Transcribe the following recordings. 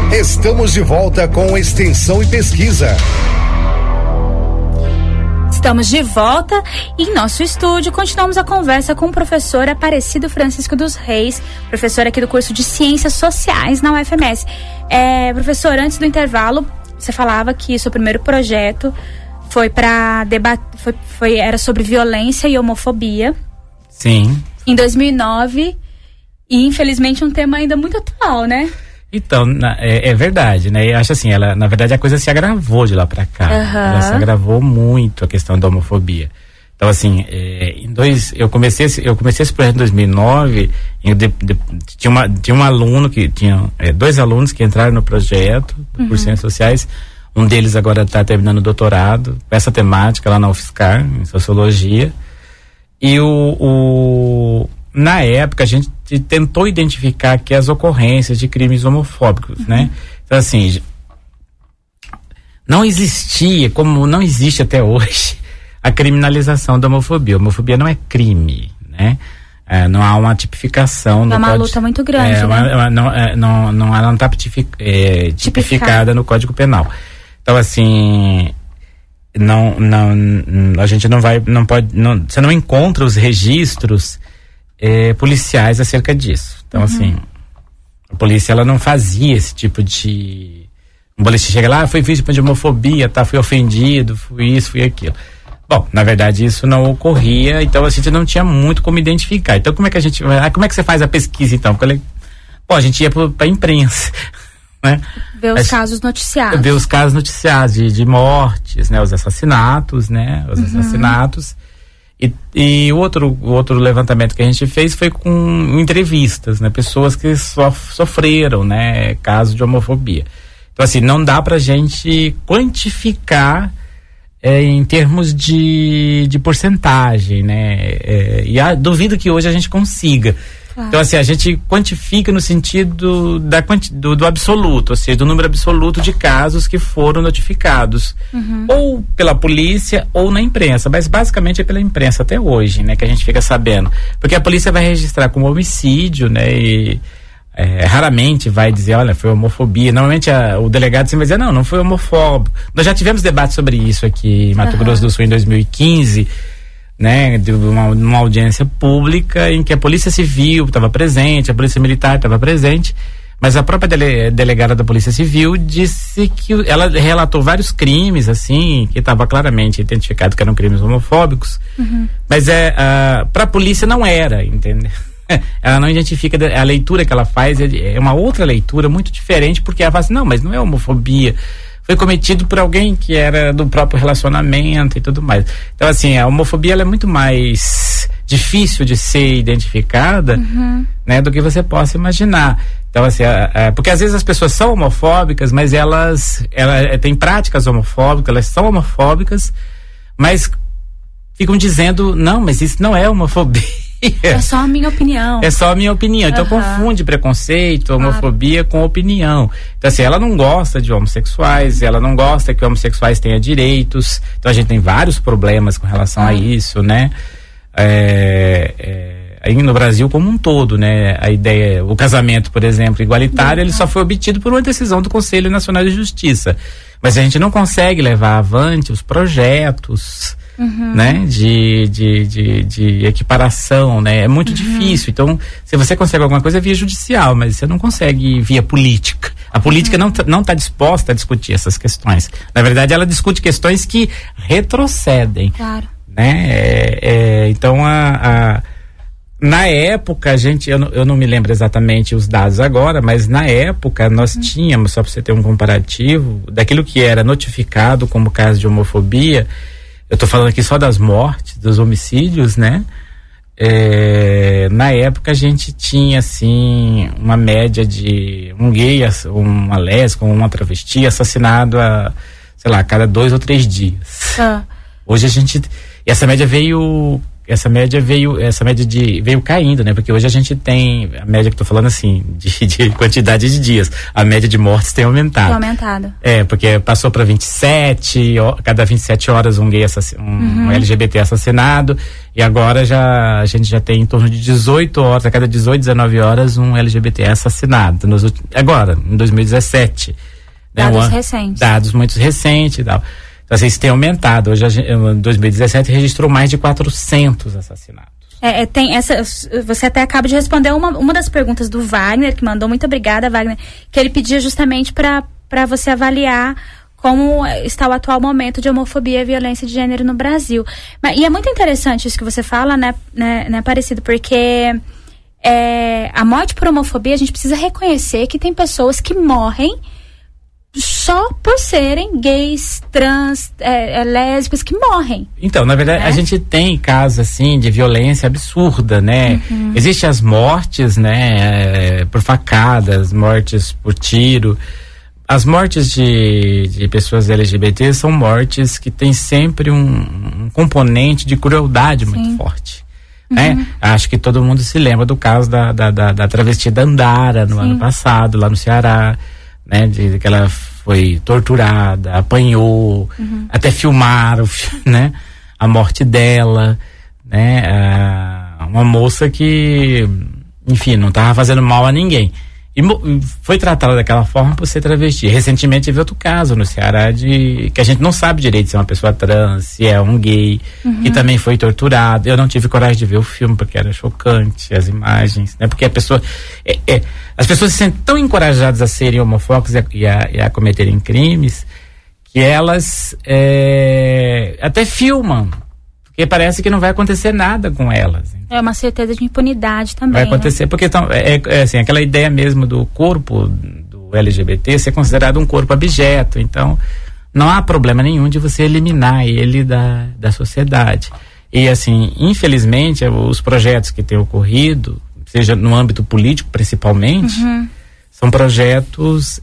Estamos de volta com Extensão e Pesquisa. Estamos de volta e em nosso estúdio continuamos a conversa com o professor Aparecido Francisco dos Reis, professor aqui do curso de Ciências Sociais na UFMS. Professor, antes do intervalo, você falava que seu primeiro projeto foi para debater, era sobre violência e homofobia. Sim. Em 2009, e infelizmente um tema ainda muito atual, né? Então, é verdade, né? Eu acho assim, na verdade a coisa se agravou de lá pra cá. Ela se agravou muito, a questão da homofobia. Então, assim, eu comecei esse projeto em 2009, tinha um aluno dois alunos que entraram no projeto por Ciências Sociais. Um deles agora está terminando o doutorado com essa temática lá na UFSCar, em Sociologia. E na época a gente tentou identificar aqui as ocorrências de crimes homofóbicos, né? Então, assim, não existia, como não existe até hoje, a criminalização da homofobia. A homofobia não é crime, né? Não há uma tipificação. É uma luta muito grande, ela não está tipificada no Código Penal. Então, assim, a gente não pode, você não encontra os registros policiais acerca disso. Então, assim, a polícia, ela não fazia esse tipo de... Um boletim chega lá, foi vítima de homofobia, fui ofendido, fui isso, fui aquilo. Bom, na verdade isso não ocorria, então a gente não tinha muito como identificar. Então como é que você faz a pesquisa então? A gente ia pra imprensa, né? Ver os casos noticiados. Ver os casos noticiados de mortes, né? Os assassinatos, né? Assassinatos. E o outro levantamento que a gente fez foi com entrevistas, né? Pessoas que sofreram, né? Casos de homofobia. Então, assim, não dá pra gente quantificar em termos de porcentagem, né? Duvido que hoje a gente consiga. Claro. Então, assim, a gente quantifica no sentido do absoluto, ou seja, do número absoluto de casos que foram notificados, ou pela polícia ou na imprensa, mas basicamente é pela imprensa até hoje, né, que a gente fica sabendo, porque a polícia vai registrar como homicídio, né, e raramente vai dizer, olha, foi homofobia. Normalmente o delegado sempre vai dizer, não foi homofóbico. Nós já tivemos debate sobre isso aqui em Mato Grosso do Sul em 2015, né, de uma audiência pública em que a Polícia Civil estava presente, a Polícia Militar estava presente, mas a própria delegada da Polícia Civil disse que ela relatou vários crimes, assim, que estava claramente identificado que eram crimes homofóbicos, mas para a polícia não era, entendeu? Ela não identifica, a leitura que ela faz é uma outra leitura muito diferente, porque ela fala assim, não, mas não é homofobia, foi cometido por alguém que era do próprio relacionamento e tudo mais. Então, assim, a homofobia ela é muito mais difícil de ser identificada, né, do que você possa imaginar. Então, assim, porque às vezes as pessoas são homofóbicas, mas elas têm práticas homofóbicas, elas são homofóbicas, mas ficam dizendo, não, mas isso não é homofobia. É só a minha opinião. É só a minha opinião. Então confunde preconceito, homofobia com opinião. Então, assim, ela não gosta de homossexuais, ela não gosta que homossexuais tenham direitos. Então a gente tem vários problemas com relação a isso, né? Aí no Brasil como um todo, né? A ideia, o casamento, por exemplo, igualitário, ele só foi obtido por uma decisão do Conselho Nacional de Justiça. Mas a gente não consegue levar avante os projetos, né, de equiparação, né, é muito difícil. Então, se você consegue alguma coisa é via judicial, mas você não consegue via política. A política não está disposta a discutir essas questões. Na verdade, ela discute questões que retrocedem. Claro. Né? Então, na época, eu não me lembro exatamente os dados agora, mas na época nós tínhamos, só para você ter um comparativo, daquilo que era notificado como caso de homofobia. Eu tô falando aqui só das mortes, dos homicídios, né? Na época a gente tinha, assim, uma média de um gay, uma lésbica, uma travesti assassinado a cada 2 ou 3 dias. Hoje essa média veio essa média veio caindo, né? Porque hoje a gente tem, a média que eu tô falando assim, de quantidade de dias, a média de mortes tem aumentado. Tem aumentado. Porque passou para 27, cada 27 horas um gay um LGBT assassinado, e agora a gente já tem em torno de 18 horas, a cada 18, 19 horas um LGBT assassinado, agora, em 2017. Dados recentes. Dados muito recentes e tal. Então, assim, isso tem aumentado. Hoje, em 2017, registrou mais de 400 assassinatos. Tem essa. Você até acaba de responder uma das perguntas do Wagner, que mandou. Muito obrigada, Wagner. Que ele pedia justamente para você avaliar como está o atual momento de homofobia e violência de gênero no Brasil. E é muito interessante isso que você fala, né Aparecido? Porque a morte por homofobia, a gente precisa reconhecer que tem pessoas que morrem só por serem gays, trans, lésbicas, que morrem. Então, na verdade, a gente tem casos, assim, de violência absurda, né? Existem as mortes, né, por facadas, mortes por tiro. As mortes de pessoas LGBT são mortes que tem sempre um componente de crueldade muito forte. Né? Acho que todo mundo se lembra do caso da travesti Dandara no ano passado, lá no Ceará. Né, de que ela foi torturada, apanhou, até filmaram, né, a morte dela, né, uma moça que, enfim, não estava fazendo mal a ninguém e foi tratada daquela forma por ser travesti. Recentemente teve outro caso no Ceará que a gente não sabe direito se é uma pessoa trans, se é um gay, que também foi torturado. Eu não tive coragem de ver o filme porque era chocante as imagens, né, porque a pessoa as pessoas se sentem tão encorajadas a serem homofóbicas e a cometerem crimes que elas até filmam, porque parece que não vai acontecer nada com elas. É uma certeza de impunidade também. Vai acontecer, porque então, assim, aquela ideia mesmo do corpo do LGBT ser considerado um corpo abjeto. Então, não há problema nenhum de você eliminar ele da sociedade. E, assim, infelizmente, os projetos que têm ocorrido, seja no âmbito político principalmente, são projetos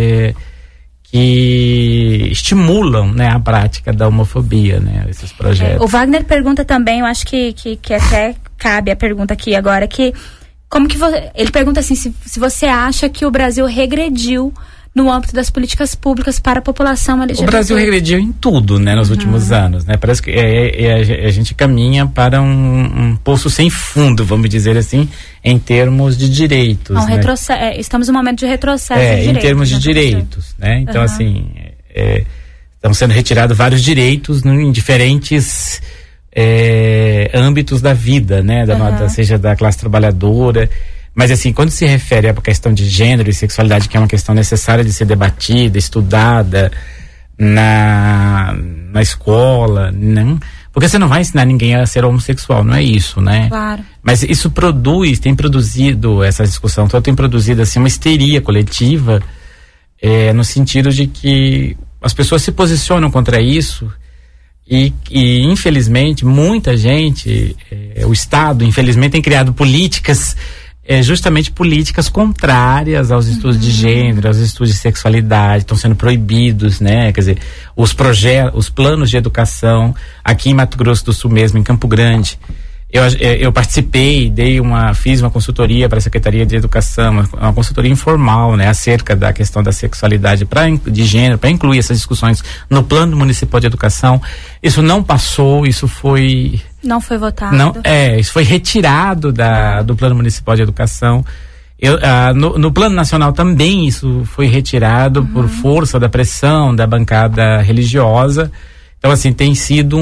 que estimulam, né, a prática da homofobia, né, esses projetos. O Wagner pergunta também, eu acho que até cabe a pergunta aqui agora, que como que ele pergunta assim, se você acha que o Brasil regrediu no âmbito das políticas públicas para a população LGBT. O Brasil regrediu em tudo, né, nos últimos anos, né? Parece que a gente caminha para um poço sem fundo, vamos dizer assim, em termos de direitos. Né? Estamos num momento de retrocesso de direitos. Em termos de direitos, né? Então, assim, estão sendo retirados vários direitos em diferentes âmbitos da vida, né? Seja da classe trabalhadora. Mas, assim, quando se refere à questão de gênero e sexualidade, que é uma questão necessária de ser debatida, estudada na escola, não, porque você não vai ensinar ninguém a ser homossexual, não é isso, né? Claro. Mas isso tem produzido, essa discussão toda tem produzido, assim, uma histeria coletiva, no sentido de que as pessoas se posicionam contra isso e infelizmente, muita gente, o Estado, infelizmente, tem criado políticas justamente políticas contrárias aos estudos de gênero, aos estudos de sexualidade, estão sendo proibidos, né? Quer dizer, os planos de educação, aqui em Mato Grosso do Sul mesmo, em Campo Grande, eu participei, fiz uma consultoria para a Secretaria de Educação, uma consultoria informal, né? Acerca da questão da sexualidade de gênero, para incluir essas discussões no Plano Municipal de Educação. Isso não passou, isso foi... Não foi votado. Isso foi retirado do Plano Municipal de Educação. No Plano Nacional também isso foi retirado por força da pressão da bancada religiosa. Então, assim, tem sido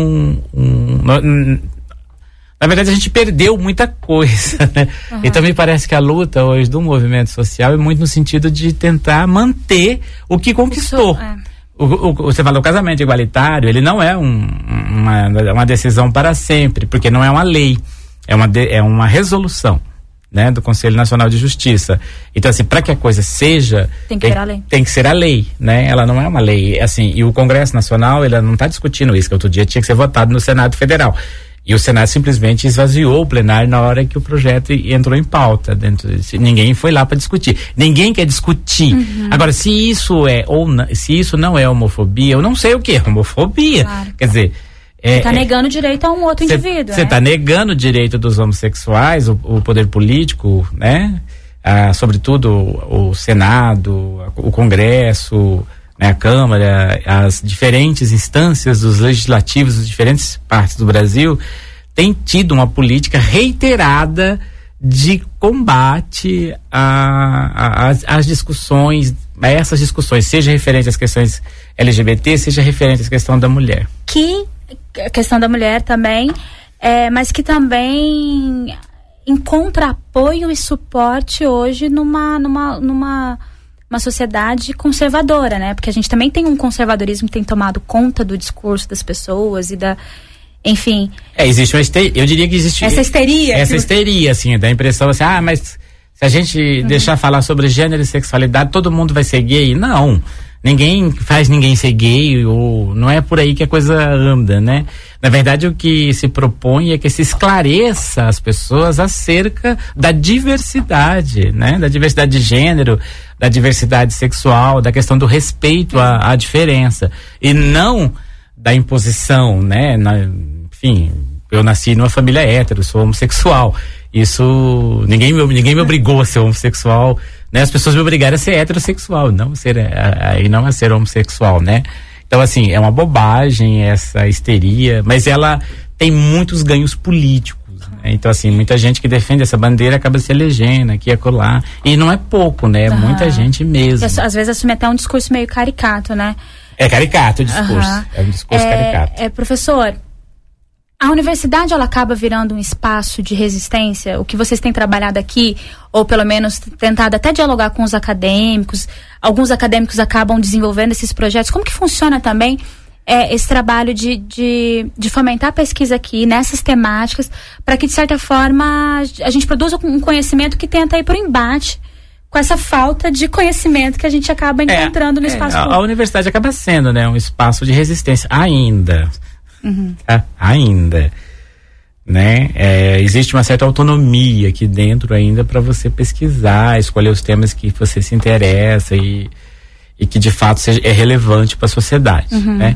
na verdade, a gente perdeu muita coisa, né? Então, me parece que a luta hoje do movimento social é muito no sentido de tentar manter o que conquistou. Você fala, o casamento igualitário, ele não é uma decisão para sempre, porque não é uma lei, é uma resolução, né, do Conselho Nacional de Justiça. Então, assim, para que a coisa seja, tem que ser a lei, né? Ela não é uma lei, assim, e o Congresso Nacional, ele não está discutindo isso, que outro dia tinha que ser votado no Senado Federal. E o Senado simplesmente esvaziou o plenário na hora que o projeto entrou em pauta. Ninguém foi lá para discutir. Ninguém quer discutir. Agora, se isso se isso não é homofobia, eu não sei o que é homofobia. Claro. Quer dizer, Você está negando o direito a um outro indivíduo. Você está negando o direito dos homossexuais, o poder político, né? Sobretudo o Senado, o Congresso, né? A Câmara, as diferentes instâncias dos legislativos das diferentes partes do Brasil têm tido uma política reiterada de combate às discussões, a essas discussões, seja referente às questões LGBT, seja referente à questão da mulher. A questão da mulher também, mas que também encontra apoio e suporte hoje numa sociedade conservadora, né? Porque a gente também tem um conservadorismo que tem tomado conta do discurso das pessoas e enfim. Existe uma histeria, eu diria que existe essa histeria, assim, da impressão assim, mas se a gente deixar falar sobre gênero e sexualidade, todo mundo vai ser gay. Não. Ninguém faz ninguém ser gay, ou não é por aí que a coisa anda, né? Na verdade, o que se propõe é que se esclareça as pessoas acerca da diversidade, né? Da diversidade de gênero, da diversidade sexual, da questão do respeito à diferença. E não da imposição, né? Enfim, eu nasci numa família hétero, sou homossexual. Isso, ninguém me obrigou a ser homossexual, né? As pessoas me obrigaram a ser heterossexual, não a ser homossexual, né? Então, assim, é uma bobagem essa histeria, mas ela tem muitos ganhos políticos, né? Então, assim, muita gente que defende essa bandeira acaba se elegendo aqui e acolá, e não é pouco, né? É muita gente mesmo. Às vezes assume até um discurso meio caricato, né? É caricato o discurso, é um discurso caricato. Professor, a universidade, ela acaba virando um espaço de resistência? O que vocês têm trabalhado aqui, ou pelo menos tentado até dialogar com os acadêmicos, alguns acadêmicos acabam desenvolvendo esses projetos. Como que funciona também esse trabalho de fomentar a pesquisa aqui nessas temáticas, para que, de certa forma, a gente produza um conhecimento que tenta ir para o embate com essa falta de conhecimento que a gente acaba encontrando no espaço público? A universidade acaba sendo, né, um espaço de resistência ainda. Ainda, né? Existe uma certa autonomia aqui dentro ainda para você pesquisar, escolher os temas que você se interessa e que de fato é relevante para a sociedade, né?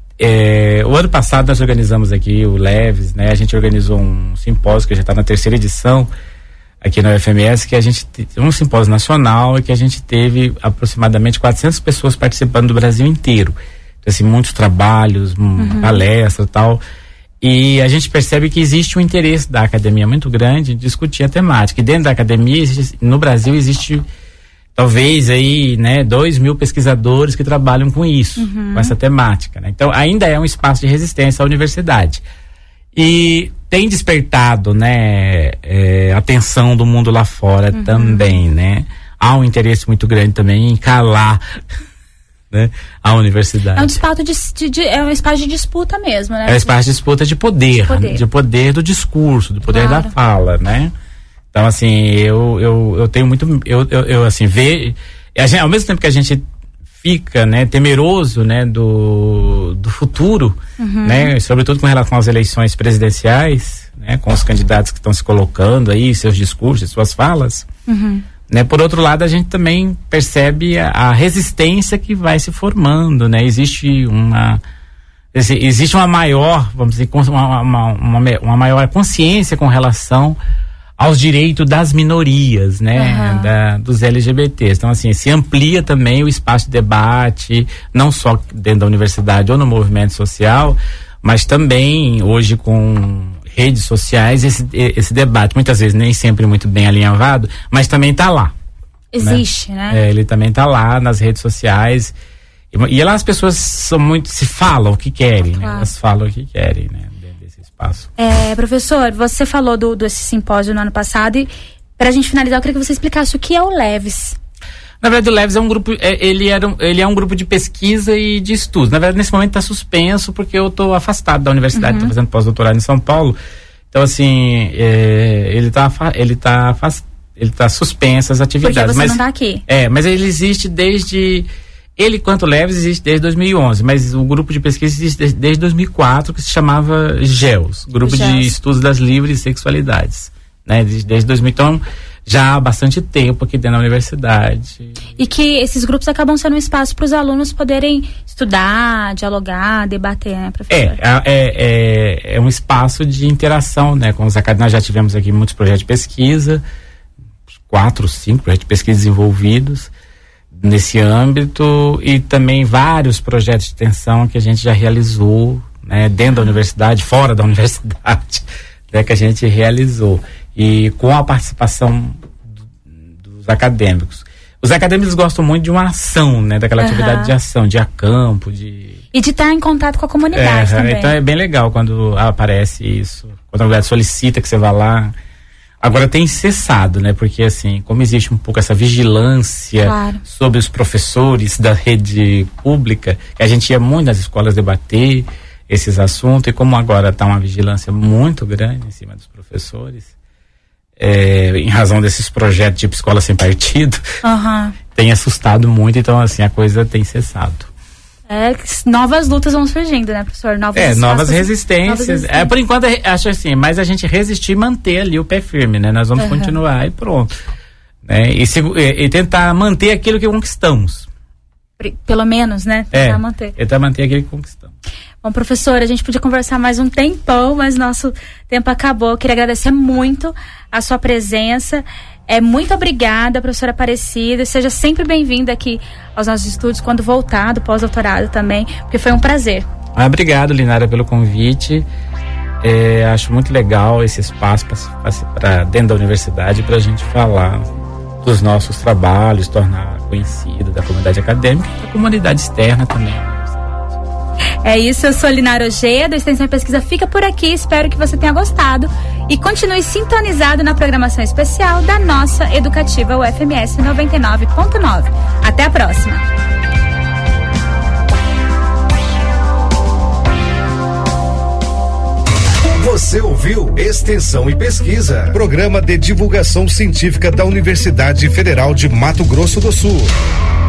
O ano passado nós organizamos aqui o Leves, né? A gente organizou um simpósio que já está na 3ª edição aqui na UFMS, que a gente um simpósio nacional e que a gente teve aproximadamente 400 pessoas participando do Brasil inteiro. Assim, muitos trabalhos, palestras e tal, e a gente percebe que existe um interesse da academia muito grande em discutir a temática. E dentro da academia, no Brasil, existe talvez aí, né, 2.000 pesquisadores que trabalham com isso, com essa temática, né? Então, ainda é um espaço de resistência à universidade. E tem despertado, né, atenção do mundo lá fora também, né? Há um interesse muito grande também em calar, né, a universidade. É um espaço de disputa mesmo, né? É um espaço de disputa de poder. De poder do discurso, do poder da fala, né? Então, assim, eu tenho muito, eu assim, ao mesmo tempo que a gente fica, né, temeroso, né, do futuro, né, sobretudo com relação às eleições presidenciais, né, com os candidatos que estão se colocando aí, seus discursos, suas falas, né? Por outro lado, a gente também percebe a resistência que vai se formando, né? Existe uma maior, vamos dizer, uma maior consciência com relação aos direitos das minorias, né? Dos LGBTs. Então, assim, se amplia também o espaço de debate, não só dentro da universidade ou no movimento social, mas também hoje com redes sociais, esse debate, muitas vezes nem sempre muito bem alinhavado, mas também está lá. Existe, né? Ele também está lá nas redes sociais. E lá as pessoas se falam o que querem, né? Elas falam o que querem, né? Dentro desse espaço. Professor, você falou desse simpósio no ano passado, e para a gente finalizar, eu queria que você explicasse o que é o Leves. Na verdade, o Leves é um grupo, ele é um grupo de pesquisa e de estudos. Na verdade, nesse momento está suspenso porque eu estou afastado da universidade, estou fazendo pós-doutorado em São Paulo. Então, assim, ele está suspenso as atividades. Porque você não está aqui. Mas ele existe ele quanto Leves existe desde 2011, mas o grupo de pesquisa existe desde 2004, que se chamava GEOS, Grupo de Estudos das Livres Sexualidades, né? Desde 2000, então já há bastante tempo aqui dentro da universidade. E que esses grupos acabam sendo um espaço para os alunos poderem estudar, dialogar, debater, né, professor? É um espaço de interação, né, com os acadêmicos. Nós já tivemos aqui muitos projetos de pesquisa, 4, 5 projetos de pesquisa desenvolvidos nesse âmbito, e também vários projetos de extensão que a gente já realizou, né, dentro da universidade, fora da universidade, né, que a gente realizou. E com a participação dos acadêmicos. Os acadêmicos gostam muito de uma ação, né? Daquela atividade de ação, de acampo, de... E de estar em contato com a comunidade também. Então é bem legal quando aparece isso, quando a comunidade solicita que você vá lá. Agora tem cessado, né? Porque assim, como existe um pouco essa vigilância sobre os professores da rede pública, a gente ia muito nas escolas debater esses assuntos, e como agora está uma vigilância muito grande em cima dos professores, em razão desses projetos tipo Escola Sem Partido, tem assustado muito, então assim, a coisa tem cessado. Novas lutas vão surgindo, né, professor? Novas resistências. Por enquanto, acho assim, mas a gente resistir e manter ali o pé firme, né? Nós vamos continuar e pronto. Né? E tentar manter aquilo que conquistamos. Pelo menos, né? Tentar manter aquilo que conquistamos. Bom, professor, a gente podia conversar mais um tempão, mas nosso tempo acabou. Eu queria agradecer muito a sua presença. Muito obrigada, professora Aparecida. Seja sempre bem-vinda aqui aos nossos estúdios, quando voltar do pós-doutorado também, porque foi um prazer. Obrigado, Linara, pelo convite. Acho muito legal esse espaço para dentro da universidade, para a gente falar dos nossos trabalhos, tornar conhecido da comunidade acadêmica e da comunidade externa também. É isso, eu sou Linara Ojeda, a Extensão e Pesquisa fica por aqui, espero que você tenha gostado e continue sintonizado na programação especial da nossa Educativa UFMS 99.9. Até a próxima! Você ouviu Extensão e Pesquisa, programa de divulgação científica da Universidade Federal de Mato Grosso do Sul.